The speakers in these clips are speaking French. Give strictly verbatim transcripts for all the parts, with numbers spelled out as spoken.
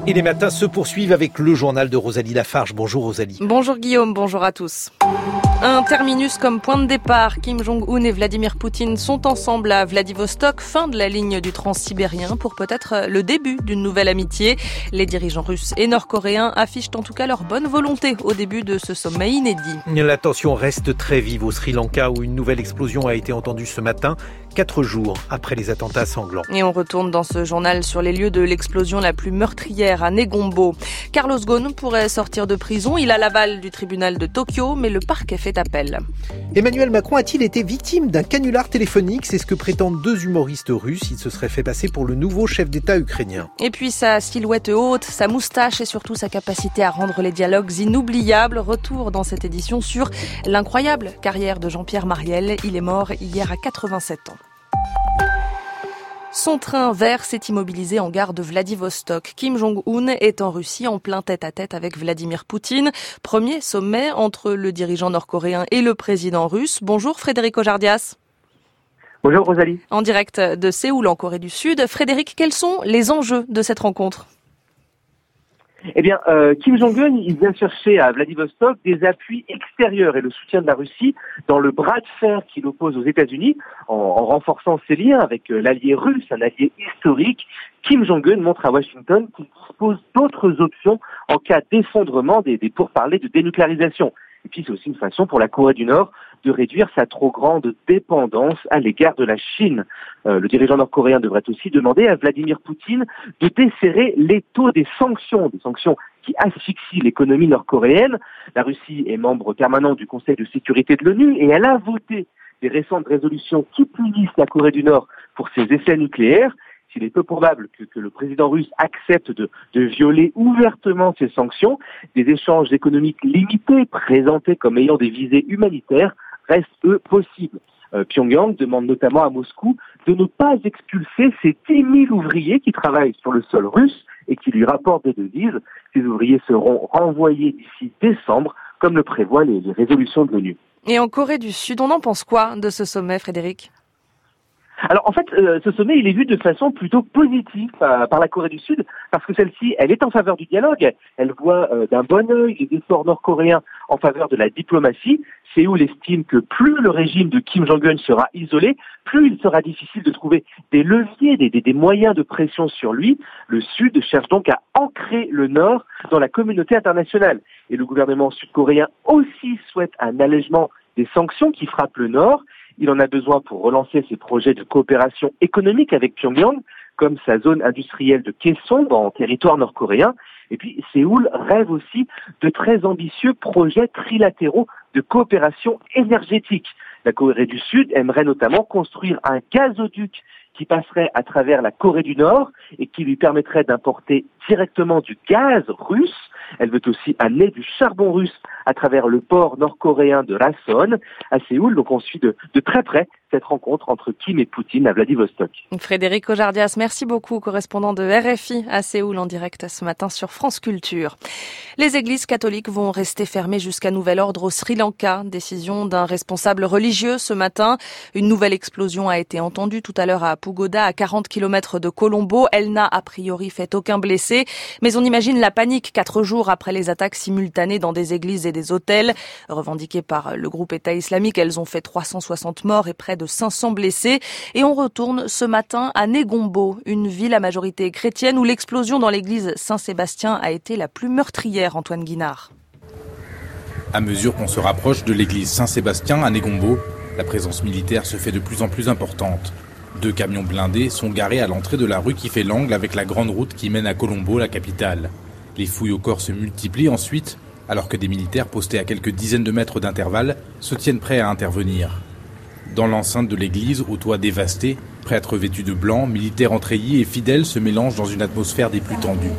Et les matins se poursuivent avec le journal de Rosalie Lafarge. Bonjour Rosalie. Bonjour Guillaume, bonjour à tous. Un terminus comme point de départ. Kim Jong-un et Vladimir Poutine sont ensemble à Vladivostok, fin de la ligne du transsibérien pour peut-être le début d'une nouvelle amitié. Les dirigeants russes et nord-coréens affichent en tout cas leur bonne volonté au début de ce sommet inédit. La tension reste très vive au Sri Lanka où une nouvelle explosion a été entendue ce matin, quatre jours après les attentats sanglants. Et on retourne dans ce journal sur les lieux de l'explosion la plus meurtrière à Negombo. Carlos Ghosn pourrait sortir de prison. Il a l'aval du tribunal de Tokyo, mais le parquet fait appel. Emmanuel Macron a-t-il été victime d'un canular téléphonique? C'est ce que prétendent deux humoristes russes. Il se serait fait passer pour le nouveau chef d'État ukrainien. Et puis sa silhouette haute, sa moustache et surtout sa capacité à rendre les dialogues inoubliables. Retour dans cette édition sur l'incroyable carrière de Jean-Pierre Mariel. Il est mort hier à quatre-vingt-sept ans. Son train vert s'est immobilisé en gare de Vladivostok. Kim Jong-un est en Russie en plein tête-à-tête avec Vladimir Poutine. Premier sommet entre le dirigeant nord-coréen et le président russe. Bonjour Frédéric Ojardias. Bonjour Rosalie. En direct de Séoul en Corée du Sud. Frédéric, quels sont les enjeux de cette rencontre ? Eh bien, euh, Kim Jong-un, il vient chercher à Vladivostok des appuis extérieurs et le soutien de la Russie dans le bras de fer qui l'oppose aux États-Unis, en, en renforçant ses liens avec euh, l'allié russe, un allié historique. Kim Jong-un montre à Washington qu'il dispose d'autres options en cas d'effondrement des, des pourparlers de dénucléarisation. Et puis c'est aussi une façon pour la Corée du Nord de réduire sa trop grande dépendance à l'égard de la Chine. Euh, le dirigeant nord-coréen devrait aussi demander à Vladimir Poutine de desserrer l'étau des sanctions, des sanctions qui asphyxient l'économie nord-coréenne. La Russie est membre permanent du Conseil de sécurité de l'ONU et elle a voté des récentes résolutions qui punissent la Corée du Nord pour ses essais nucléaires. S'il est peu probable que, que le président russe accepte de, de violer ouvertement ces sanctions, des échanges économiques limités présentés comme ayant des visées humanitaires restent, eux, possibles. Euh, Pyongyang demande notamment à Moscou de ne pas expulser ces dix mille ouvriers qui travaillent sur le sol russe et qui lui rapportent des devises. Ces ouvriers seront renvoyés d'ici décembre, comme le prévoient les, les résolutions de l'ONU. Et en Corée du Sud, on en pense quoi de ce sommet, Frédéric ? Alors en fait, euh, ce sommet, il est vu de façon plutôt positive euh, par la Corée du Sud, parce que celle-ci, elle est en faveur du dialogue, elle voit euh, d'un bon œil les efforts nord-coréens en faveur de la diplomatie. Séoul estime que plus le régime de Kim Jong-un sera isolé, plus il sera difficile de trouver des leviers, des, des, des moyens de pression sur lui. Le Sud cherche donc à ancrer le Nord dans la communauté internationale. Et le gouvernement sud-coréen aussi souhaite un allègement des sanctions qui frappent le Nord. Il en a besoin pour relancer ses projets de coopération économique avec Pyongyang, comme sa zone industrielle de Kaesong en territoire nord-coréen. Et puis, Séoul rêve aussi de très ambitieux projets trilatéraux de coopération énergétique. La Corée du Sud aimerait notamment construire un gazoduc qui passerait à travers la Corée du Nord et qui lui permettrait d'importer directement du gaz russe. Elle veut aussi amener du charbon russe à travers le port nord-coréen de Rason à Séoul. Donc on suit de, de très près cette rencontre entre Kim et Poutine à Vladivostok. Frédéric Ojardias, merci beaucoup, correspondant de R F I à Séoul en direct ce matin sur France Culture. Les églises catholiques vont rester fermées jusqu'à nouvel ordre au Sri Lanka. Décision d'un responsable religieux ce matin. Une nouvelle explosion a été entendue tout à l'heure à Pugoda, à quarante kilomètres de Colombo. Elle n'a a priori fait aucun blessé. Mais on imagine la panique quatre jours après les attaques simultanées dans des églises et des hôtels. Revendiquées par le groupe État islamique, elles ont fait trois cent soixante morts et près de cinq cents blessés. Et on retourne ce matin à Negombo, une ville à majorité chrétienne où l'explosion dans l'église Saint-Sébastien a été la plus meurtrière, Antoine Guinard. À mesure qu'on se rapproche de l'église Saint-Sébastien à Negombo, la présence militaire se fait de plus en plus importante. Deux camions blindés sont garés à l'entrée de la rue qui fait l'angle avec la grande route qui mène à Colombo, la capitale. Les fouilles au corps se multiplient ensuite, alors que des militaires postés à quelques dizaines de mètres d'intervalle se tiennent prêts à intervenir. Dans l'enceinte de l'église, au toit dévasté, prêtres vêtus de blanc, militaires en treillis et fidèles se mélangent dans une atmosphère des plus tendues.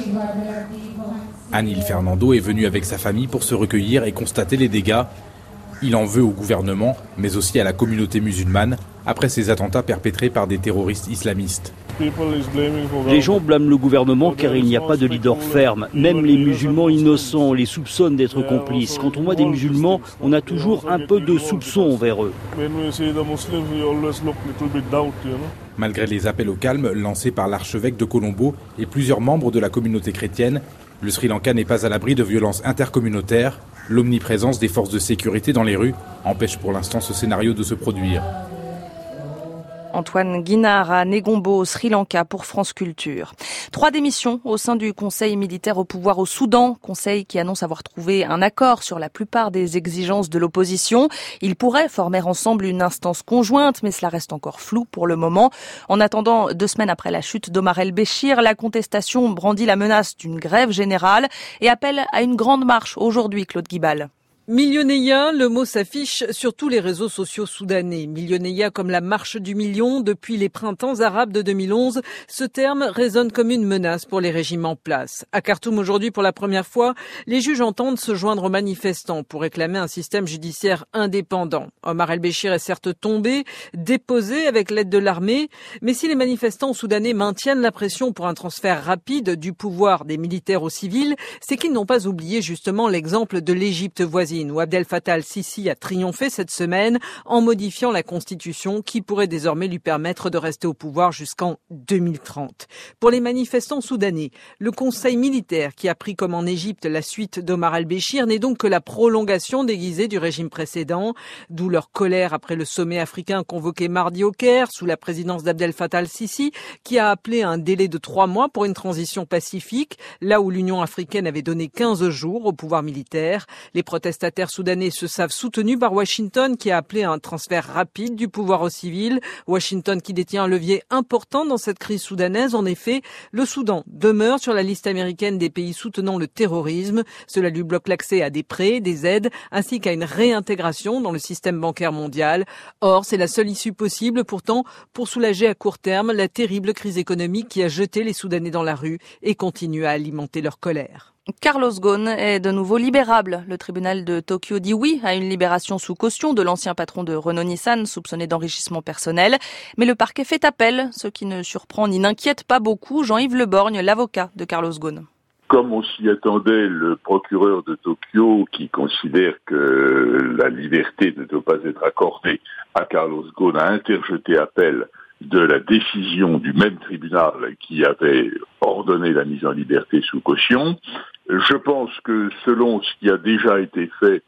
Anil Fernando est venu avec sa famille pour se recueillir et constater les dégâts. Il en veut au gouvernement, mais aussi à la communauté musulmane, après ces attentats perpétrés par des terroristes islamistes. Les gens blâment le gouvernement car il n'y a pas de leader ferme. Même les musulmans innocents les soupçonnent d'être complices. Quand on voit des musulmans, on a toujours un peu de soupçon envers eux. Malgré les appels au calme lancés par l'archevêque de Colombo et plusieurs membres de la communauté chrétienne, le Sri Lanka n'est pas à l'abri de violences intercommunautaires. L'omniprésence des forces de sécurité dans les rues empêche pour l'instant ce scénario de se produire. Antoine Guinard à Negombo, au Sri Lanka, pour France Culture. Trois démissions au sein du Conseil militaire au pouvoir au Soudan. Conseil qui annonce avoir trouvé un accord sur la plupart des exigences de l'opposition. Ils pourraient former ensemble une instance conjointe, mais cela reste encore flou pour le moment. En attendant, deux semaines après la chute d'Omar el-Béchir, la contestation brandit la menace d'une grève générale et appelle à une grande marche aujourd'hui, Claude Guibal. Millionnaire, le mot s'affiche sur tous les réseaux sociaux soudanais. Millionnaire comme la marche du million depuis les printemps arabes de deux mille onze, ce terme résonne comme une menace pour les régimes en place. À Khartoum aujourd'hui, pour la première fois, les juges entendent se joindre aux manifestants pour réclamer un système judiciaire indépendant. Omar el-Béchir est certes tombé, déposé avec l'aide de l'armée, mais si les manifestants soudanais maintiennent la pression pour un transfert rapide du pouvoir des militaires aux civils, c'est qu'ils n'ont pas oublié justement l'exemple de l'Égypte voisine, où Abdel Fattah al-Sisi a triomphé cette semaine en modifiant la constitution qui pourrait désormais lui permettre de rester au pouvoir jusqu'en deux mille trente. Pour les manifestants soudanais, le conseil militaire qui a pris comme en Égypte la suite d'Omar el-Béchir n'est donc que la prolongation déguisée du régime précédent, d'où leur colère après le sommet africain convoqué mardi au Caire sous la présidence d'Abdel Fattah al-Sisi qui a appelé un délai de trois mois pour une transition pacifique, là où l'Union africaine avait donné quinze jours au pouvoir militaire. Les protestataires Les soudanais se savent soutenus par Washington qui a appelé à un transfert rapide du pouvoir aux civils. Washington qui détient un levier important dans cette crise soudanaise. En effet, le Soudan demeure sur la liste américaine des pays soutenant le terrorisme. Cela lui bloque l'accès à des prêts, des aides, ainsi qu'à une réintégration dans le système bancaire mondial. Or, c'est la seule issue possible pourtant pour soulager à court terme la terrible crise économique qui a jeté les Soudanais dans la rue et continue à alimenter leur colère. Carlos Ghosn est de nouveau libérable. Le tribunal de Tokyo dit oui à une libération sous caution de l'ancien patron de Renault-Nissan soupçonné d'enrichissement personnel. Mais le parquet fait appel, ce qui ne surprend ni n'inquiète pas beaucoup Jean-Yves Le Borgne, l'avocat de Carlos Ghosn. Comme on s'y attendait, le procureur de Tokyo, qui considère que la liberté ne doit pas être accordée à Carlos Ghosn, a interjeté appel de la décision du même tribunal qui avait ordonné la mise en liberté sous caution. Je pense que selon ce qui a déjà été fait,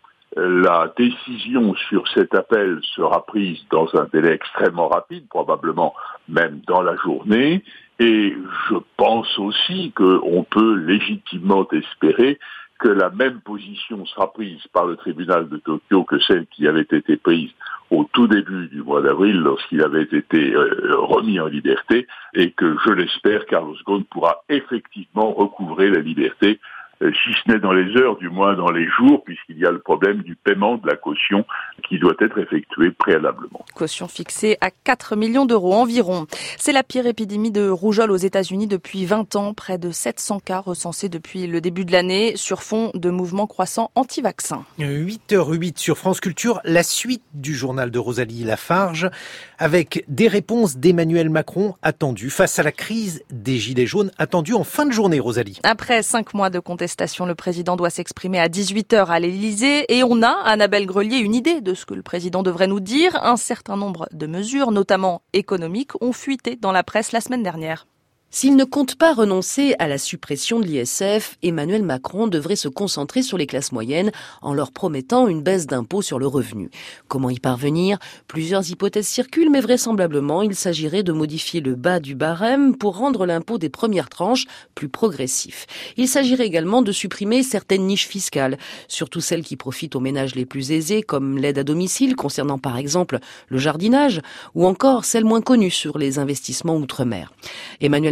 la décision sur cet appel sera prise dans un délai extrêmement rapide, probablement même dans la journée. Et je pense aussi qu'on peut légitimement espérer que la même position sera prise par le tribunal de Tokyo que celle qui avait été prise au tout début du mois d'avril lorsqu'il avait été euh, remis en liberté et que, je l'espère, Carlos Ghosn pourra effectivement recouvrer la liberté, euh, si ce n'est dans les heures, du moins dans les jours, puisqu'il y a le problème du paiement de la caution qui doit être effectué préalablement. Caution fixée à quatre millions d'euros environ. C'est la pire épidémie de rougeole aux États-Unis depuis vingt ans. Près de sept cents cas recensés depuis le début de l'année sur fond de mouvements croissants anti-vaccins. huit heures huit sur France Culture, la suite du journal de Rosalie Lafarge avec des réponses d'Emmanuel Macron attendues face à la crise des Gilets jaunes attendue en fin de journée, Rosalie. Après cinq mois de contestation, le président doit s'exprimer à dix-huit heures à l'Élysée et on a, Annabelle Grelier, une idée de ce que le président devrait nous dire. Un certain nombre de mesures, notamment économiques, ont fuité dans la presse la semaine dernière. S'il ne compte pas renoncer à la suppression de l'I S F, Emmanuel Macron devrait se concentrer sur les classes moyennes en leur promettant une baisse d'impôt sur le revenu. Comment y parvenir ? Plusieurs hypothèses circulent, mais vraisemblablement, il s'agirait de modifier le bas du barème pour rendre l'impôt des premières tranches plus progressif. Il s'agirait également de supprimer certaines niches fiscales, surtout celles qui profitent aux ménages les plus aisés, comme l'aide à domicile concernant par exemple le jardinage, ou encore celles moins connues sur les investissements outre-mer. Emmanuel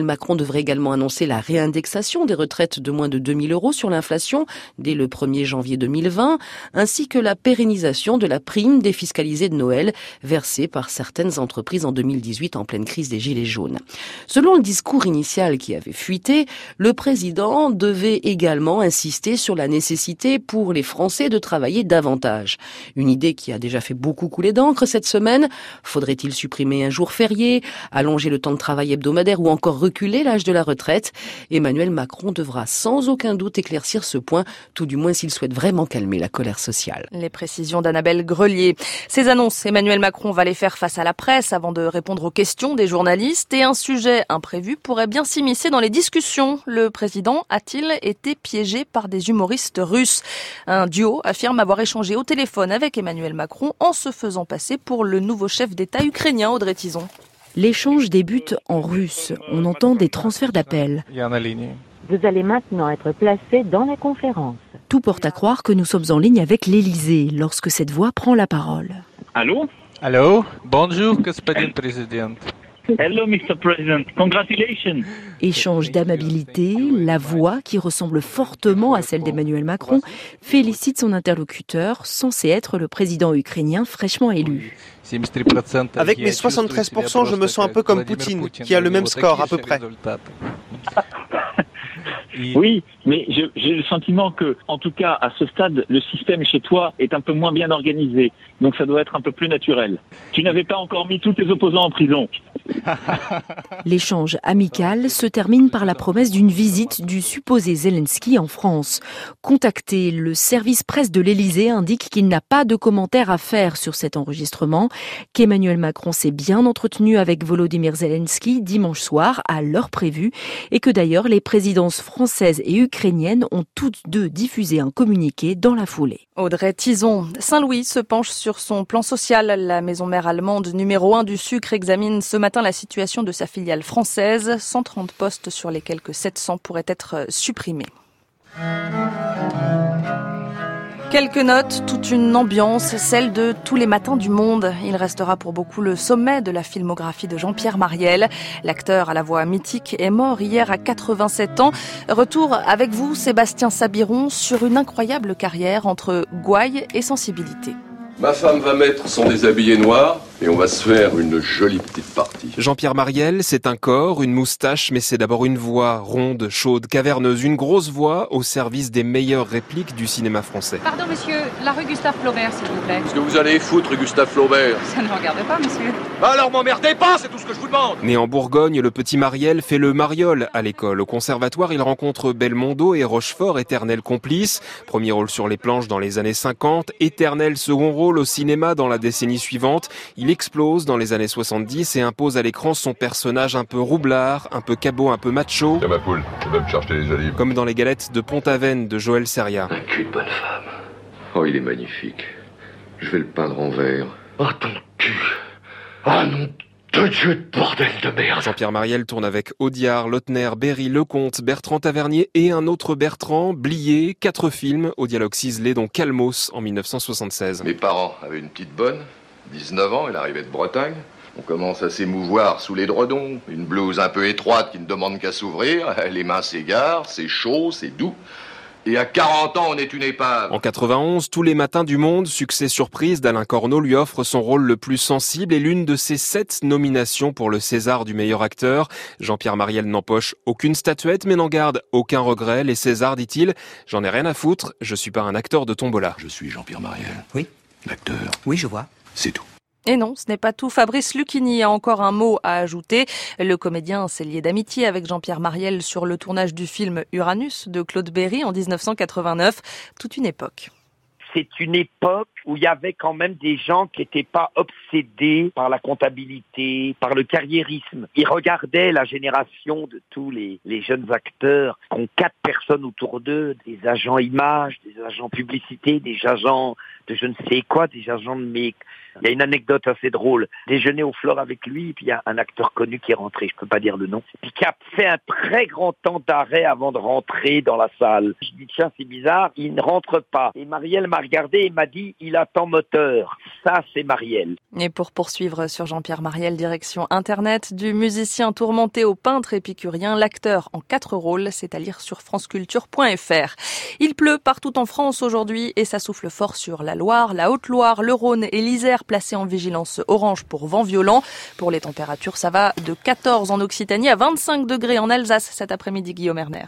Macron devrait également annoncer la réindexation des retraites de moins de deux mille euros sur l'inflation dès le premier janvier deux mille vingt, ainsi que la pérennisation de la prime défiscalisée de Noël versée par certaines entreprises en deux mille dix-huit en pleine crise des Gilets jaunes. Selon le discours initial qui avait fuité, le président devait également insister sur la nécessité pour les Français de travailler davantage. Une idée qui a déjà fait beaucoup couler d'encre cette semaine. Faudrait-il supprimer un jour férié, allonger le temps de travail hebdomadaire ou encore reculer l'âge de la retraite? Emmanuel Macron devra sans aucun doute éclaircir ce point, tout du moins s'il souhaite vraiment calmer la colère sociale. Les précisions d'Annabelle Grelier. Ces annonces, Emmanuel Macron va les faire face à la presse avant de répondre aux questions des journalistes et un sujet imprévu pourrait bien s'immiscer dans les discussions. Le président a-t-il été piégé par des humoristes russes? Un duo affirme avoir échangé au téléphone avec Emmanuel Macron en se faisant passer pour le nouveau chef d'État ukrainien, Audrey Tison. L'échange débute en russe. On entend des transferts d'appels. Vous allez maintenant être placé dans la conférence. Tout porte à croire que nous sommes en ligne avec l'Élysée lorsque cette voix prend la parole. Allô? Allô? Bonjour, господин президент. Hello, mister President. Congratulations. Échange d'amabilité, la voix, qui ressemble fortement à celle d'Emmanuel Macron, félicite son interlocuteur, censé être le président ukrainien fraîchement élu. Avec mes soixante-treize pour cent, je me sens un peu comme Poutine, qui a le même score à peu près. Oui, mais je, j'ai le sentiment que, en tout cas, à ce stade, le système chez toi est un peu moins bien organisé. Donc ça doit être un peu plus naturel. Tu n'avais pas encore mis tous tes opposants en prison. L'échange amical se termine par la promesse d'une visite du supposé Zelensky en France. Contacté, le service presse de l'Élysée indique qu'il n'a pas de commentaires à faire sur cet enregistrement, qu'Emmanuel Macron s'est bien entretenu avec Volodymyr Zelensky dimanche soir à l'heure prévue et que d'ailleurs les présidences françaises et ukrainiennes ont toutes deux diffusé un communiqué dans la foulée. Audrey Tison. Saint-Louis se penche sur son plan social. La maison mère allemande numéro un du sucre examine ce matin la situation de sa filiale française. cent trente postes sur les quelques sept cents pourraient être supprimés. Quelques notes, toute une ambiance, celle de Tous les matins du monde. Il restera pour beaucoup le sommet de la filmographie de Jean-Pierre Mariel. L'acteur à la voix mythique est mort hier à quatre-vingt-sept ans. Retour avec vous, Sébastien Sabiron, sur une incroyable carrière entre gouaille et sensibilité. Ma femme va mettre son déshabillé noir et on va se faire une jolie petite partie. Jean-Pierre Mariel, c'est un corps, une moustache, mais c'est d'abord une voix ronde, chaude, caverneuse, une grosse voix au service des meilleures répliques du cinéma français. Pardon monsieur, la rue Gustave Flaubert s'il vous plaît. Qu'est-ce que vous allez foutre, Gustave Flaubert? Ça ne me regarde pas monsieur. Bah alors m'emmerdez pas, c'est tout ce que je vous demande. Né en Bourgogne, le petit Mariel fait le mariole à l'école. Au conservatoire, il rencontre Belmondo et Rochefort, éternel complice. Premier rôle sur les planches dans les années cinquante, éternel second rôle au cinéma dans la décennie suivante. Il explose dans les années soixante-dix et impose à l'écran son personnage un peu roublard, un peu cabot, un peu macho. Tiens ma poule, je vais me chercher les olives. Comme dans Les Galettes de Pont-Aven de Joël Seria. Un cul de bonne femme. Oh, il est magnifique. Je vais le peindre en vert. Oh, ton cul. Ah non, de Dieu de bordel de merde. Jean-Pierre Mariel tourne avec Audiard, Lautner, Berry, Lecomte, Bertrand Tavernier et un autre Bertrand, Blier, quatre films au dialogue ciselé dont Calmos en dix-neuf cent soixante-seize. Mes parents avaient une petite bonne, dix-neuf ans, elle arrivait de Bretagne. On commence à s'émouvoir sous l'édredon, une blouse un peu étroite qui ne demande qu'à s'ouvrir, les mains s'égarent, c'est chaud, c'est doux. Et à quarante ans, on est une épave. En quatre-vingt-onze, Tous les matins du monde, succès surprise d'Alain Corneau, lui offre son rôle le plus sensible et l'une de ses sept nominations pour le César du meilleur acteur. Jean-Pierre Mariel n'empoche aucune statuette mais n'en garde aucun regret. Les Césars, dit-il, j'en ai rien à foutre, je suis pas un acteur de tombola. Je suis Jean-Pierre Mariel. Oui. L'acteur. Oui, je vois. C'est tout. Et non, ce n'est pas tout. Fabrice Lucchini a encore un mot à ajouter. Le comédien s'est lié d'amitié avec Jean-Pierre Mariel sur le tournage du film Uranus de Claude Berry en dix-neuf cent quatre-vingt-neuf. Toute une époque. C'est une époque où il y avait quand même des gens qui n'étaient pas obsédés par la comptabilité, par le carriérisme. Ils regardaient la génération de tous les, les jeunes acteurs qui ont quatre personnes autour d'eux, des agents images, des agents publicité, des agents de je ne sais quoi, des agents de mes Il y a une anecdote assez drôle. Déjeuner au Flore avec lui, puis il y a un acteur connu qui est rentré, je peux pas dire le nom, puis qui a fait un très grand temps d'arrêt avant de rentrer dans la salle. Je dis tiens, c'est bizarre, il ne rentre pas. Et Marielle m'a regardé et m'a dit il attend moteur. Ça, c'est Marielle. Et pour poursuivre sur Jean-Pierre Marielle, direction internet, du musicien tourmenté au peintre épicurien, l'acteur en quatre rôles, c'est à lire sur franceculture point f r. Il pleut partout en France aujourd'hui et ça souffle fort sur la Loire, la Haute-Loire, le Rhône et l'Isère placés en vigilance orange pour vent violent. Pour les températures, ça va de quatorze en Occitanie à vingt-cinq degrés en Alsace cet après-midi, Guillaume Erner.